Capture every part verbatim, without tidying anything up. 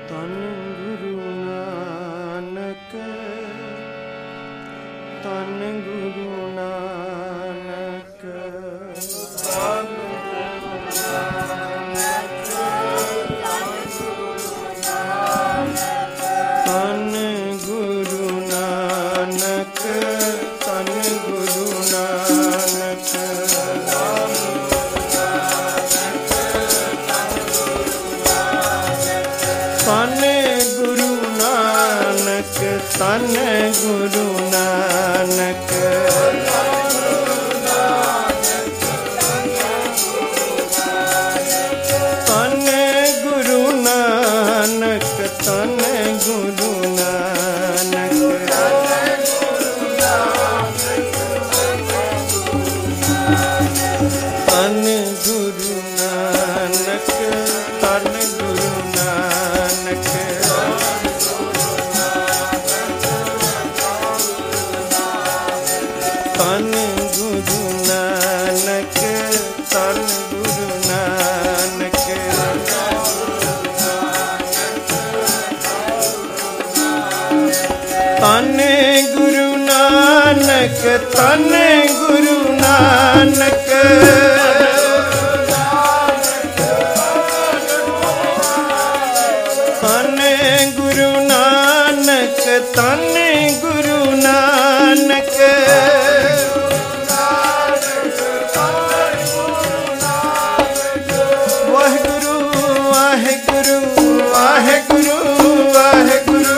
ਧੰਨ ਗੁਰੂ ਨਾਨਕ, ਧੰਨ ਗੁਰੂ ਨਾਨਕ, ਧੰਨ ਗੁਰੂ ਨਾਨਕ, ਧੰਨ ਗੁਰੂ ਨਾਨਕ, ਧੰਨ ਗੁਰੂ ਨਾਨਕ, ਧੰਨ ਗੁਰੂ ਨਾਨਕ, ਧੰਨ ਗੁਰੂ ਨਾਨਕ, ਧੰਨ ਗੁਰੂ ਨਾਨਕ, ਧੰਨ ਗੁਰੂ ਨਾਨਕ, ਧੰਨ ਗੁਰੂ ਨਾਨਕ, ਧੰਨ ਗੁਰੂ ਨਾਨਕ, ਧੰਨ ਗੁਰੂ ਨਾਨਕ, ਧੰਨ ਗੁਰੂ ਨਾਨਕ, ਧੰਨ ਗੁਰੂ ਨਾਨਕ, ਧੰਨ ਗੁਰੂ ਨਾਨਕ, ਧੰਨ ਗੁਰੂ ਨਾਨਕ, ਵਾਹਿਗੁਰੂ ਵਾਹਿਗੁਰੂ ਵਾਹਿਗੁਰੂ ਵਾਹਿਗੁਰੂ,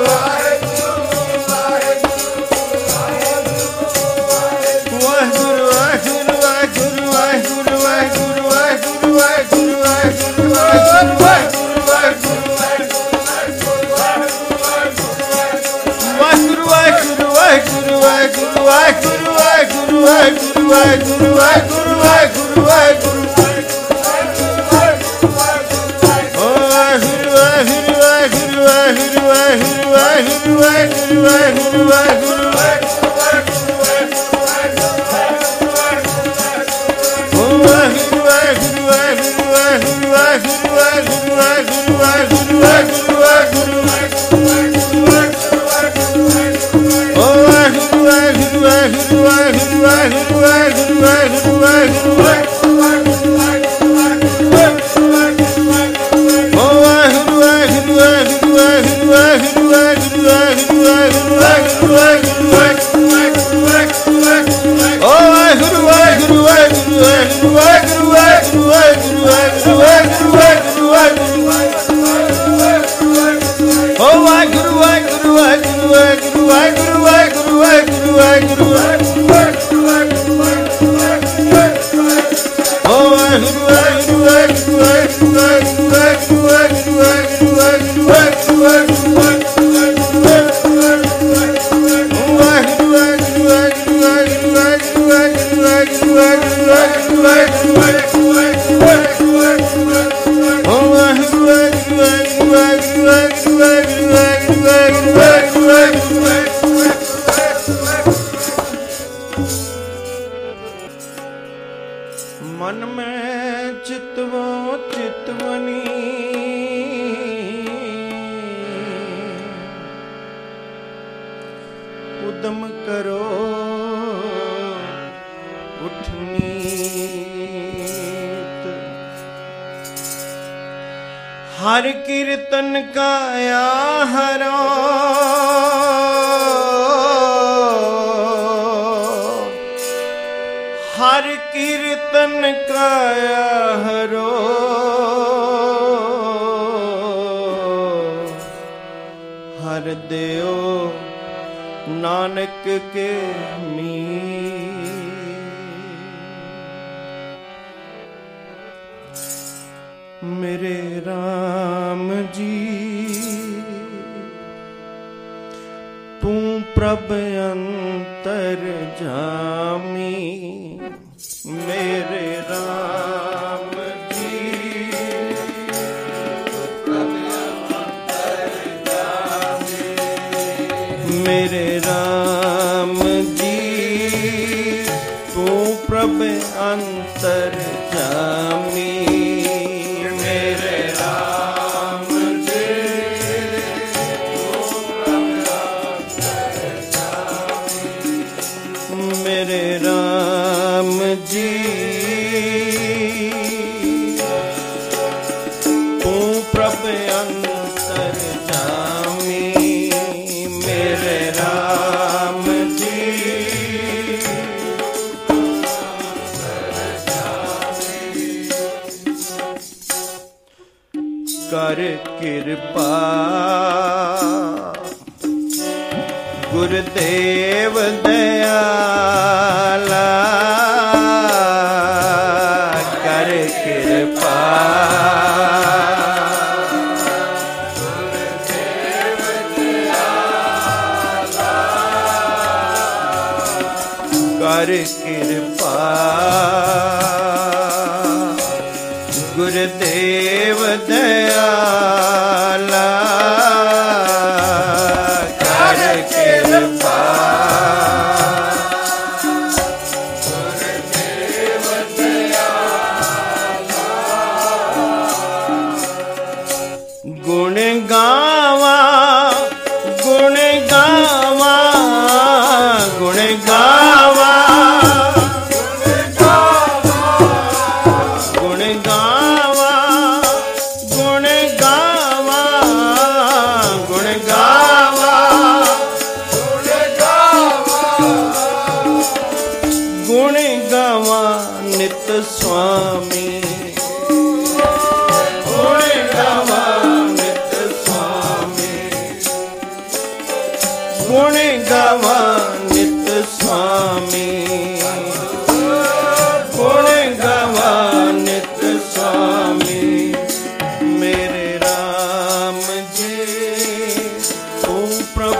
ਵਾਹਿਗੁਰੂ ਵਾਹਿਗੁਰੂ ਵਾਹਿਗੁਰੂ ਵਾਹਿਗੁਰੂ ਵਾਹਿਗੁਰੂ ਵਾਹਿਗੁਰੂ ਵਾਹਿਗੁਰੂ, ਓ ਵਾਹਿਗੁਰੂ ਵਾਹਿਗੁਰੂ ਵਾਹਿਗੁਰੂ ਵਾਹਿਗੁਰੂ ਵਾਹਿਗੁਰੂ ਵਾਹਿਗੁਰੂ ਵਾਹਿਗੁਰੂ ਵਾਹਿਗੁਰੂ ਵਾਹਿਗੁਰੂ, ਓ ਵਾਹਿਗੁਰੂ ਵਾਹਿਗੁਰੂ ਵਾਹਿਗੁਰੂ ਵਾਹਿਗੁਰੂ ਵਾਹਿਗੁਰੂ ਵਾਹਿਗੁਰੂ ਵਾਹਿਗੁਰੂ ਵਾਹਿਗੁਰੂ ਵਾਹਿਗੁਰੂ ਵਾਹਿਗੁਰੂ, ਓ ਵਾਹਿਗੁਰੂ ਵਾਹਿਗੁਰੂ ਵਾਹਿਗੁਰੂ ਵਾਹਿਗੁਰੂ ਵਾਹਿਗੁਰੂ ਵਾਹਿਗੁਰੂ ਵਾਹਿਗੁਰੂ ਵਾਹਿਗੁਰੂ, ਓ ਵਾਹਿਗੁਰੂ ਵਾਹਿਗੁਰੂ ਵਾਹਿਗੁਰੂ ਵਾਹਿਗੁਰੂ ਵਾਹਿਗੁਰੂ ਵਾਹਿਗੁਰੂ ਵਾਹਿਗੁਰੂ ਵਾਹਿਗੁਰੂ ਵਾਹਿਗੁਰੂ ਵਾਹਿਗੁਰੂ, ਓ ਵਾਹਿਗੁਰੂ ਵਾਹਿਗੁਰੂ ਵਾਹਿਗੁਰੂ ਵਾਹਿਗੁਰੂ ਵਾਹਿਗੁਰੂ ਵਾਹਿਗੁਰੂ ਵਾਹਿਗੁਰੂ ਵਾਹਿਗੁਰੂ ਵਾਹਿਗੁਰੂ ਵਾਹਿਗੁਰੂ ਵਾਹਿਗੁਰੂ, ਓ ਵਾਹਿਗੁਰੂ ਵਾਹਿਗੁਰੂ ਵਾਹਿਗੁਰੂ ਵਾਹਿਗੁਰੂ ਵਾਹਿਗੁਰੂ ਵਾਹਿਗੁਰੂ ਵਾਹਿਗੁਰੂ ਵਾਹਿਗੁਰੂ, ਓ ਵਾਹਿਗੁਰੂ ਵਾਹਿਗੁਰੂ ਵਾਹਿਗੁਰੂ ਵਾਹਿਗੁਰੂ ਵਾਹਿਗੁਰੂ ਵਾਹਿਗੁਰੂ ਵਾਹਿਗੁਰੂ ਵਾਹਿਗੁਰੂ ਵਾਹਿਗੁਰੂ ਵਾਹਿਗੁਰੂ ਵਾਹਿਗੁਰੂ, ਵਾਹਿਗੁਰੂ ਵਾਹਿਗੁਰੂ ਵਾਹਿਗੁਰੂ ਵਾਹਿਗੁਰੂ ਵਾਹਿਗੁਰੂ ਵਾਹਿਗੁਰੂ ਵਾਹਿਗੁਰੂ ਵਾਹਿਗੁਰੂ ਵਾਹਿਗੁਰੂ ਵਾਹਿਗੁਰੂ, ਓ ਵਾਹਿਗੁਰੂ ਵਾਹਿਗੁਰੂ ਵਾਹਿਗੁਰੂ ਵਾਹਿਗੁਰੂ ਵਾਹਿਗੁਰੂ ਵਾਹਿਗੁਰੂ ਵਾਹਿਗੁਰੂ ਵਾਹਿਗੁਰੂ ਵਾਹਿਗੁਰੂ, ਮਨ ਮੈਂ ਚਿਤਵੋ ਚਿਤਵਨੀ, ਉਦਮ ਕਰੋ ਉਠਨੀਤ, ਹਰ ਕੀਰਤਨ ਕਾਇਆ ਹਰੋ, ਹਰ ਕੀਰਤਨ ਕਾਇਆ ਹਰੋ, ਹਰ ਦਿਓ ਨਾਨਕ ਕੇ ਮੀਤ, ਮੇਰੇ ਰਾਮ ਜੀ ਤੂੰ ਪ੍ਰਭ ਅੰਤਰ ਜਾਮੀ, ਮੇਰੇ ਰਾਮ ਜੀ ਪ੍ਰਭ ਅੰਤਰ ਜਾਮੀ, ਮੇਰੇ ਰਾਮ ਜੀ ਤੂੰ ਪ੍ਰਭ ਅੰਤਰ ਜਾਮੀ, ਮੇਰੇ ਰਾਮ ਜੀ प्रभ अंतर्यामी मेरे राम जी। कर कृपा गुरुदेव दयाला, कर कृपा गुरुदेव दयाला, कर कृपा गुरुदेव दयाला, कर कृपा गुरुदेव दयाला। गुण गावा गुण गावा गुण गावा गुण गावा गुण गावा गुण गावा गुण गावा नित स्वामी, गुण गावा नित स्वामी, गुण गावा नित स्वामी, गुण गावा नित स्वामी मेरे राम जी। तू प्रभ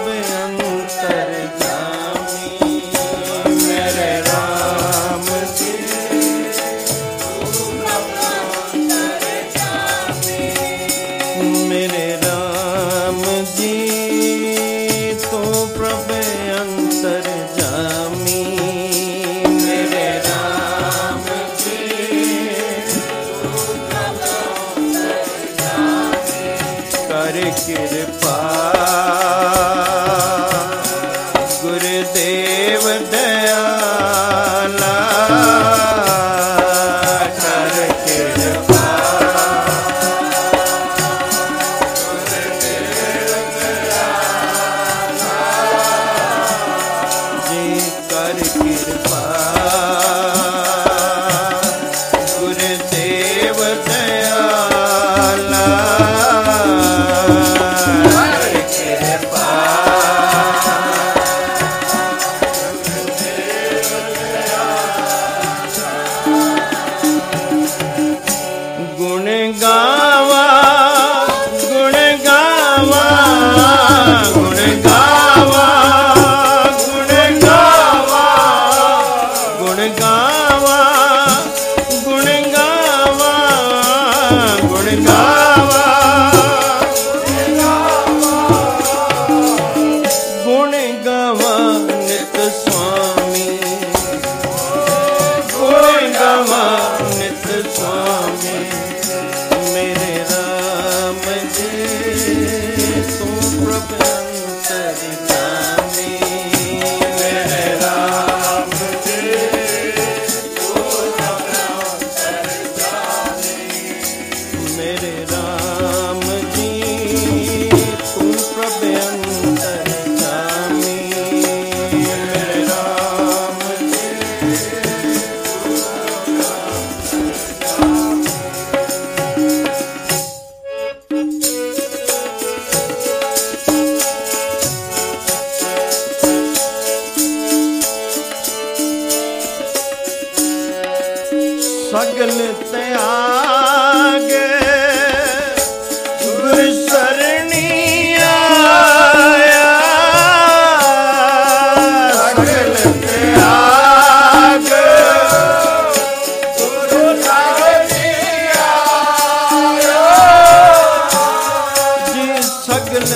अंतर्यामी मेरे राम जी। मेरे राम जी तू प्रभ अंतर्यामी मेरे राम जी। कर कृपा गुरुदेव दयाला, कर कृपा जी, कर कृपा गुरुदेव दयाला, कर कृपा गुण गावा गुण गावा गुण गावा गुण गावा गुण गावा गुण गावा गुण गावा गुण गावा नित स्वामी, गुण गावा नित स्वामी मेरे राम जी। तू प्रभ अंतर्यामी मेरे राम जी। मेरे राम जी तू प्रभ अंतर्यामी मेरे राम जी। सगल त्याग गुर सरणी आया, सगल त्याग गुर सरणी आया जी, सगल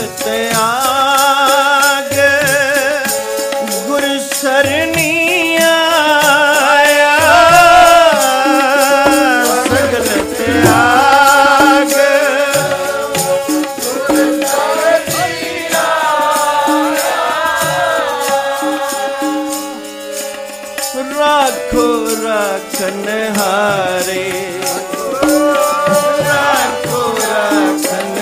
त्याग गुर सरणी राखो राखन हारे, राखो राखन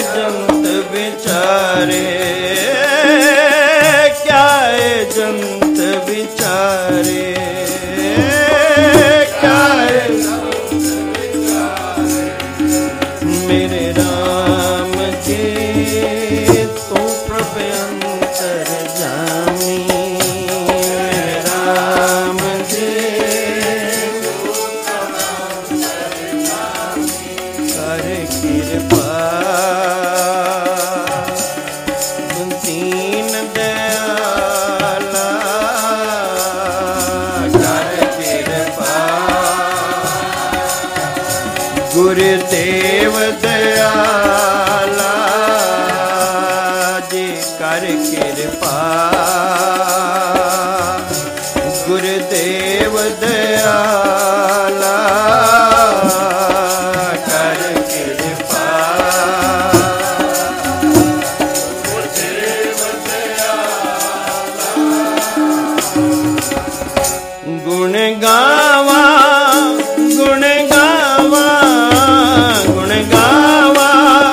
जंत विचारे, क्या है जंत विचारे, क्या है मेरे राम जी तू प्रभु अंतर जामी, मेरे राम जी कर कृपा दीन दयाला, कर कृपा गुरुदेव दयाला जी, कर कृपा गुरुदेव दयाला, कर कृपा गुरुदेव दयाला। गुण गावा गुण गावा गुण गावा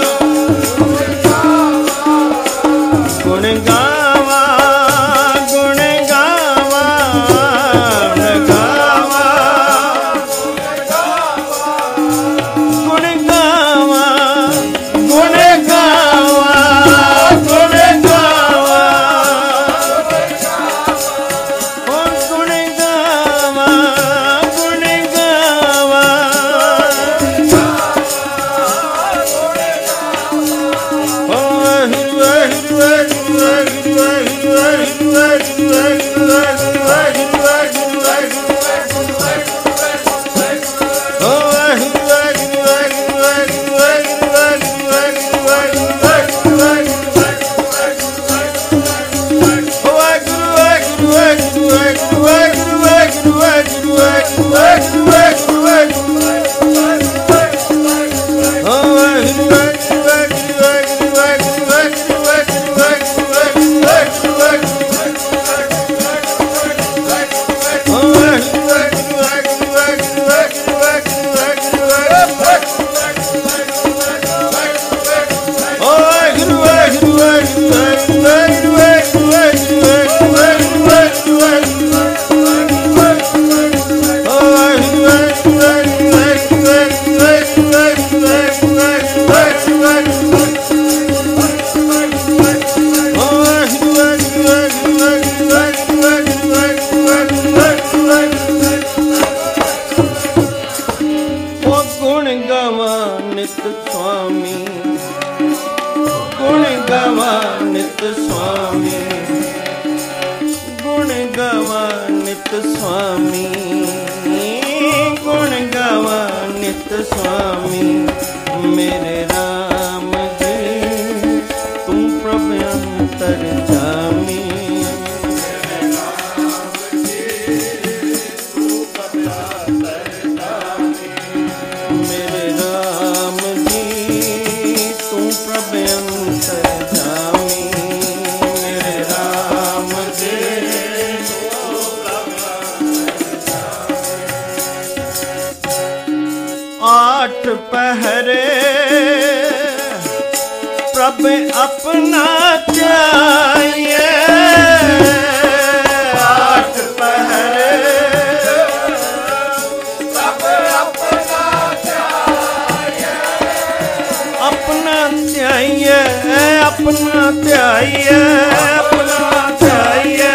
गुण गावा गुण गावा गुण गावा गुण गावा गुण गावा गुण गावा ओ गुण गावा गुण गावा ओ वाहिगुरू वाहिगुरू वाहिगुरू वाहिगुरू वाहिगुरू वाहिगुरू वाहिगुरू वाहिगुरू वाहिगुरू ओ वाहिगुरू वाहिगुरू वाहिगुरू वाहिगुरू वाहिगुरू वाहिगुरू वाहिगुरू ओ वाहिगुरू वाहिगुरू वाहिगुरू वाहिगुरू वाहिगुरू वाहिगुरू वाहिगुरू वाहिगुरू वाहिगुरू ओ वाहिगुरू वाहिगुरू वाहिगुरू वाहिगुरू वाहिगुरू गुण गावा नित स्वामी, गुण गावा नित स्वामी, गुण गावा नित स्वामी, गुण गावा नित स्वामी, मेरे राम जी तुम प्रभु अंतर जामी, मेरे राम जी तू प्रभु अंतर जामी, मेरे राम जी तू प्रभु अंतर जामी, मेरे राम जी तू प्रभु अंतर जामी। आठ पहरे प्रभु अपना चाहिए, आठ पहरे अपना चाहिए, अपना चाहिए, अपना चाहिए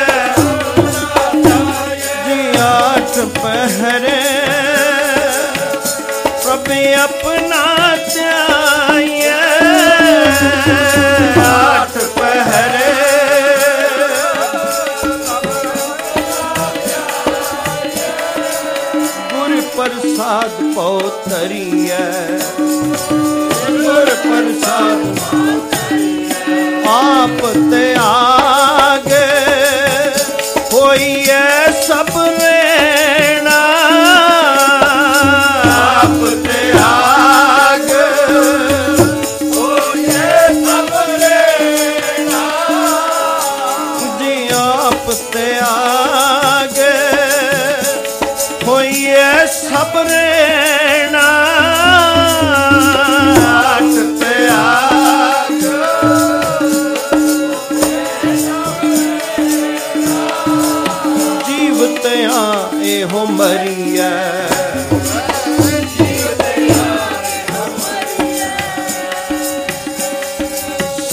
जी। आठ पहरे प्रभु अपना चाहिए, आठ पहरे गुर प्रसाद पौतरिया, गुर प्रसाद आप ते आगे होइए सब रेणा, आप ते आगे होइए सब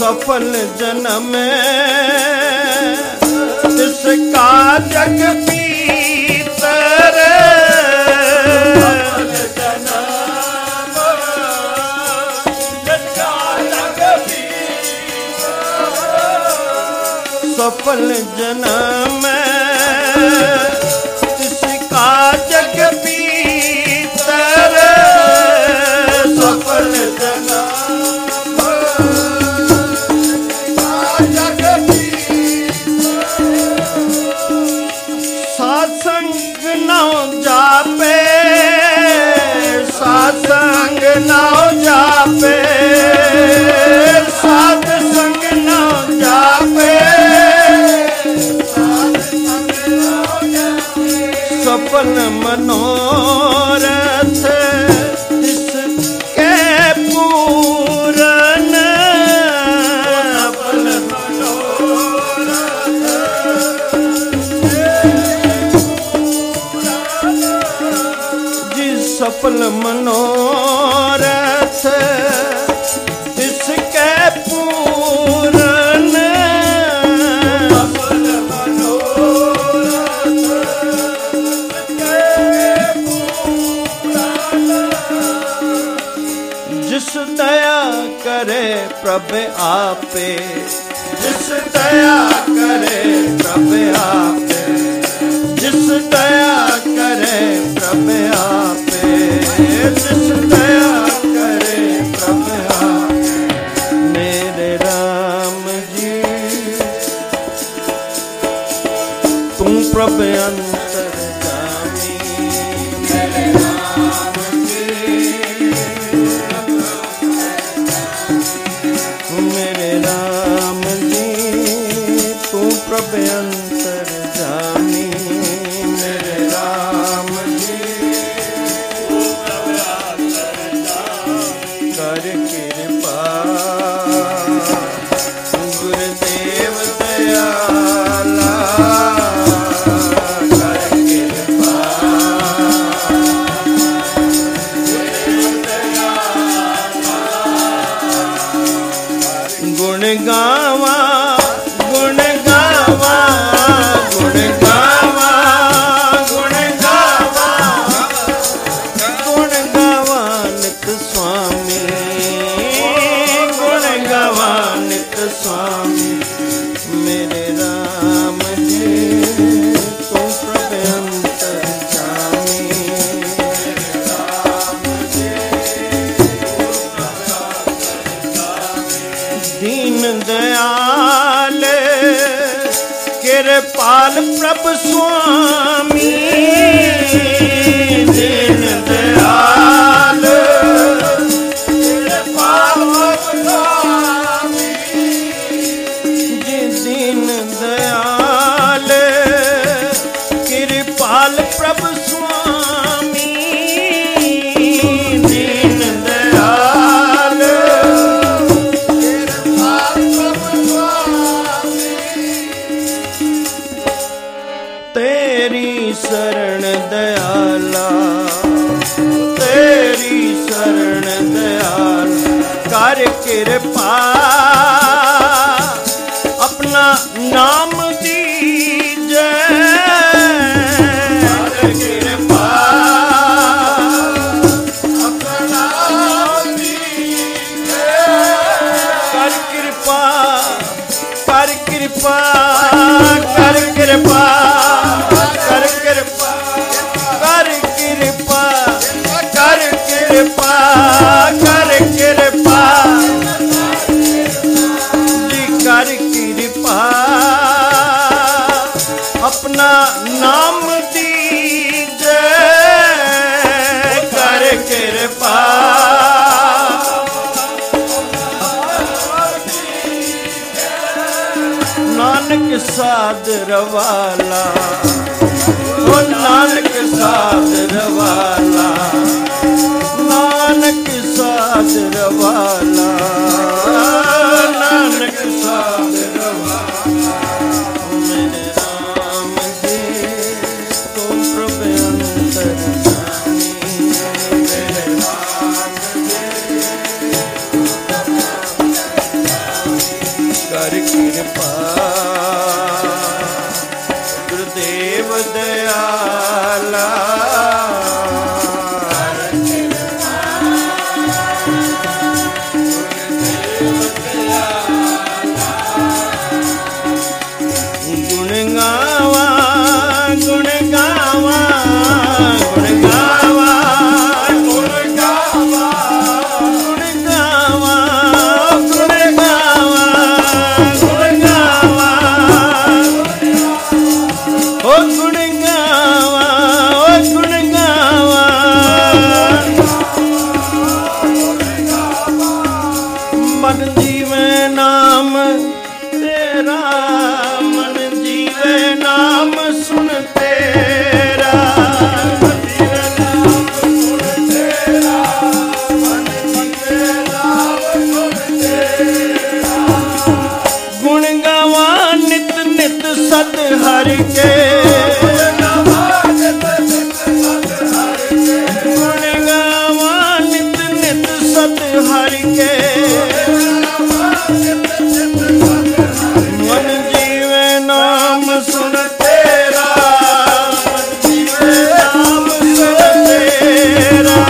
सफल जन्म इसका जग पीतर सफल जन्म इसका जग पीतर सफल जन्म सासंग नौ जापे सासंग नौ जापे साध संग नौ जापे सफल मनोरथ इसके पूरन सफल सफल मनोरथ इसके पूरन सफल मनोरथ इसके पूरन जिस दया करे प्रभु आपे जिस दया करे प्रभु आपे जिस दया करे प्रभु आपे जिस दया करे प्रभु आपे मेरे राम जी तुम प्रभु अंतर्यामी मेरे राम जी मेरे राम जी तुम प्रभु अंतर्यामी मेरे राम जी कर कृपा गुरुदेव दयाला कर कृपा गुण गावा गुण गावा गुण गावा गुण गावा गुण गावा नित स्वामी गुण गावा नित स्वामी मेरे राम जी तुम प्रभु अंतर्यामी मेरे राम जी दीन दयाल कृपाल प्रभु स्वामी दीन दयाल कृपाल स्वामी जी दीन दयाल कृपाल प्रभु स्वामी दीन दयाल कृपाल प्रभु स्वामी तेरी शरण दयाला तेरी शरण दयाल कर कृपा अपना नाम दीजे कर कृपा अपना नाम दीजे कर कृपा कर कृपा कर कृपा कर कृपा कर कृपा कर कृपा कर कृपा जी कर कृपा अपना नाम दीजे कर कृपा नानक सादर वाला ओ नानक सादर वाला नानक सादर वाला नानक सादर वाला मेरे राम जी तुम प्रभु अंतर्यामी मेरे राम जी ਹਰ ਕਿਰਪਾ ਗੁਰਦੇਵ ਦਇਆਲਾ हरि के गुण गावा नित नित सत हरि के मन जीवे नाम सुन तेरा मन जीवे नाम सुन तेरा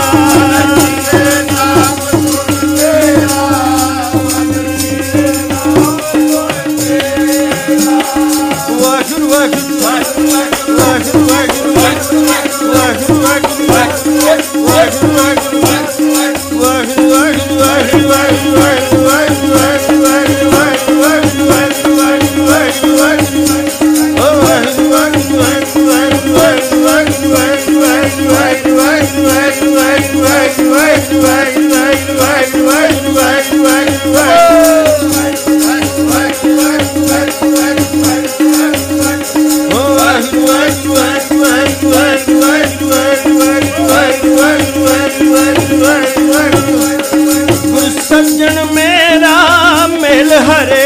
सज्जन मेरा मिल हरे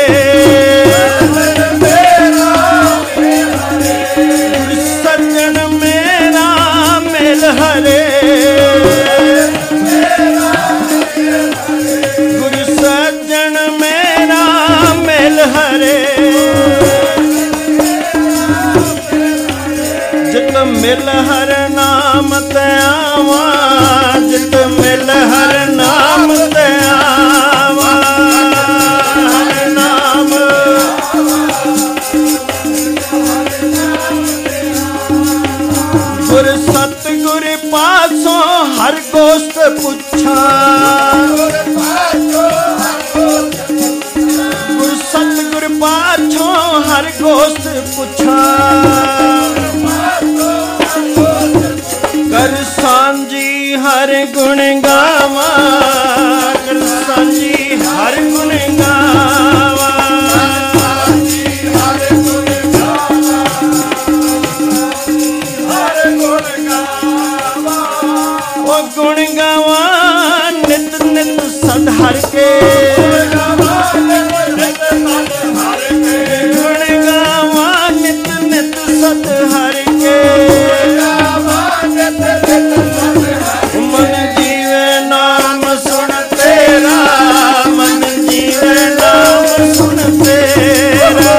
सज्जन मेरा मिल हरे गुरु सज्जन मेरा मिल हरे जित मिल हर नाम ते आवा जित मिल हर नाम ते आवा हर नाम गुर सतगुर पासों हर गोष्ठ पुछा गुर सतगुर पाछों हर गोष्ठ पुछा कर सांझी हर गुण गावा कर सांझी हर गुण गावा हर गुण गावा हर गुण गावा ओ गुण गावा नित नित सद हर के गुण गावा नित नित सद हर के मन जीवे नाम सुन तेरा मन जीवे नाम सुन तेरा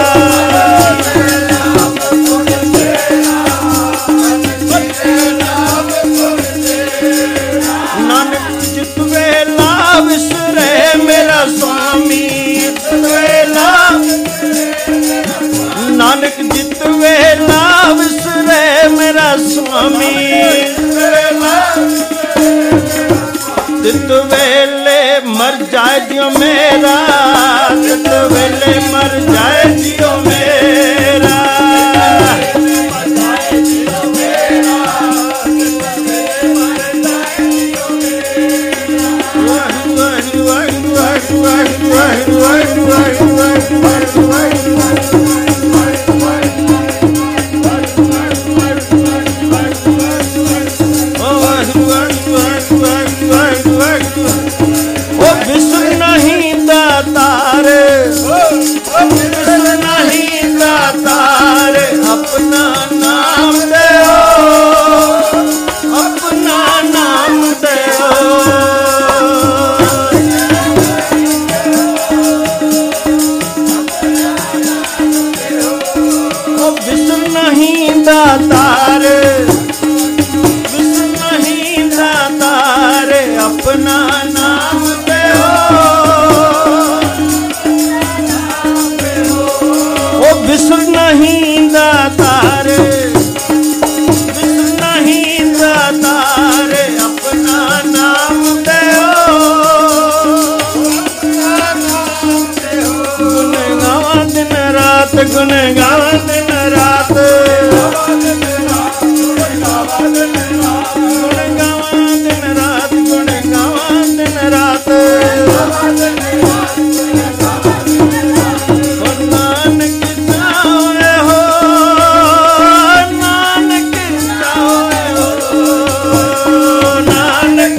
नानक जित वेला विसरे मेरा स्वामी वेला नानक जित वेला विसरे मेरा स्वामी तित वेले मर जाए जियो मेरा तित वेले मर जाए जियो मेरा विसर नहीं दातार विसर नहीं नहीं दातार, बिसर नहीं दातार, अपना नाम देओ, गुण गावा दिन रात, गुण गावा दिन रात, गुण गावा दिन रात, गुण गावा दिन रात। नानक चाहे हो, नानक चाहे हो, नानक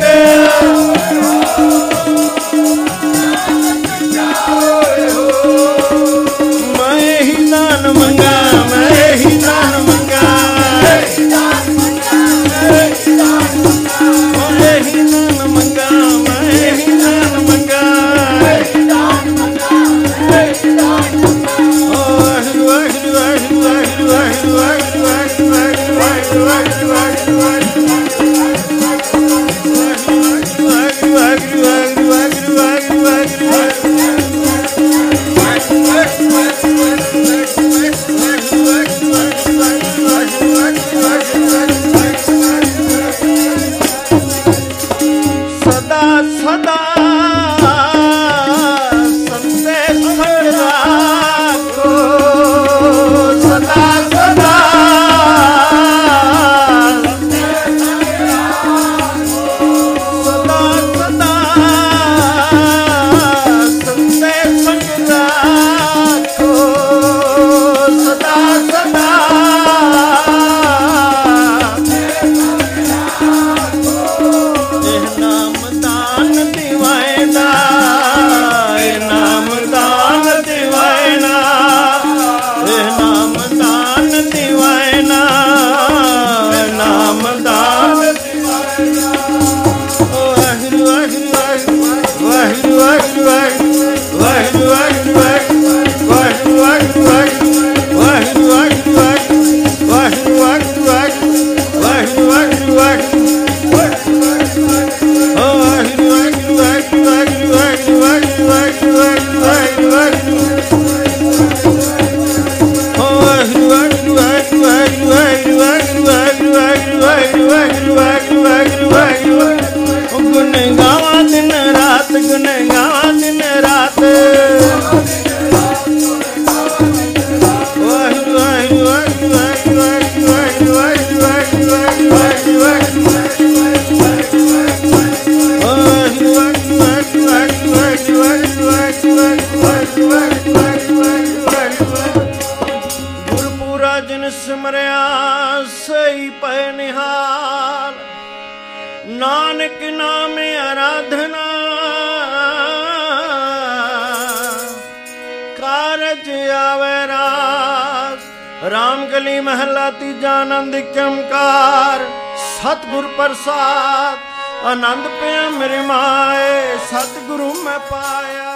मैं ही दान मंगा, मैं ही दान मंगा, मैं ही दान मंगा, मैं ही दान मंगा, मैं ही दान मंगा। सदा सदा संते संग राखो, सदा सदा सदा सदा संते संग राखो, सदा सदा नानक नाम आराधना, कारज आवे रास। राम गली महला तीजा आनंद चमकार, सतगुर प्रसाद आनंद पे मेरे माए, सतगुरु मैं पाया।